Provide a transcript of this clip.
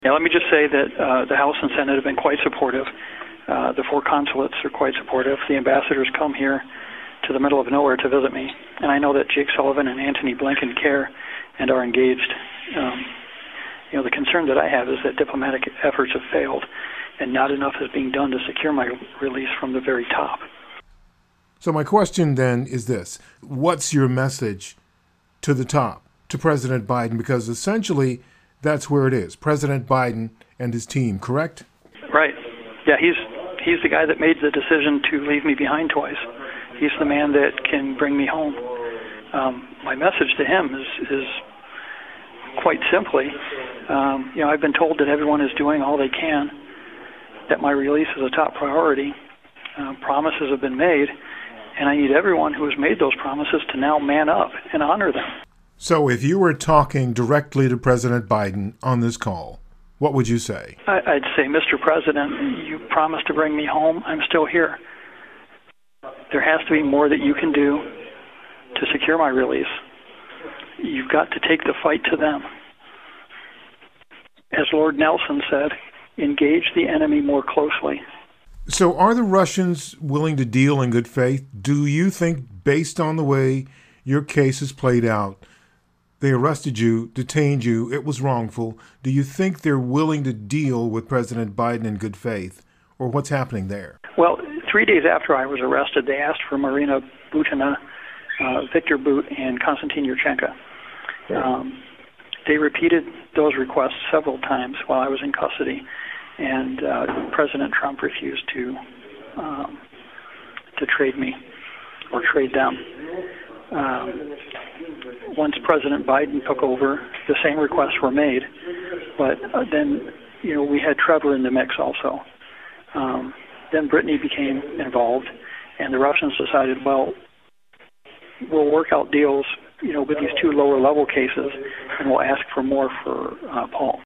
Yeah, let me just say that the House and Senate have been quite supportive. The 4 consulates are quite supportive. The ambassadors come here to the middle of nowhere to visit me, and I know that Jake Sullivan and Antony Blinken care and are engaged. The concern that I have is that diplomatic efforts have failed, and not enough is being done to secure my release from the very top. So my question then is this: what's your message to the top, to President Biden? Because essentially that's where it is, President Biden and his team, correct? Right. Yeah, he's the guy that made the decision to leave me behind twice. He's the man that can bring me home. My message to him is quite simply, I've been told that everyone is doing all they can, that my release is a top priority. Promises have been made, and I need everyone who has made those promises to now man up and honor them. So if you were talking directly to President Biden on this call, what would you say? I'd say, Mr. President, you promised to bring me home. I'm still here. There has to be more that you can do to secure my release. You've got to take the fight to them. As Lord Nelson said, engage the enemy more closely. So are the Russians willing to deal in good faith? Do you think, based on the way your case is played out, they arrested you, detained you, it was wrongful, do you think they're willing to deal with President Biden in good faith? Or what's happening there? Well, 3 days after I was arrested, they asked for Marina Butina, Victor Bout, and Konstantin Yurchenko. They repeated those requests several times while I was in custody, and President Trump refused to trade me or trade them. Once President Biden took over, the same requests were made, but then we had Trevor in the mix also. Then Brittany became involved, and the Russians decided, well, we'll work out deals, with these 2 lower-level cases, and we'll ask for more for Paul.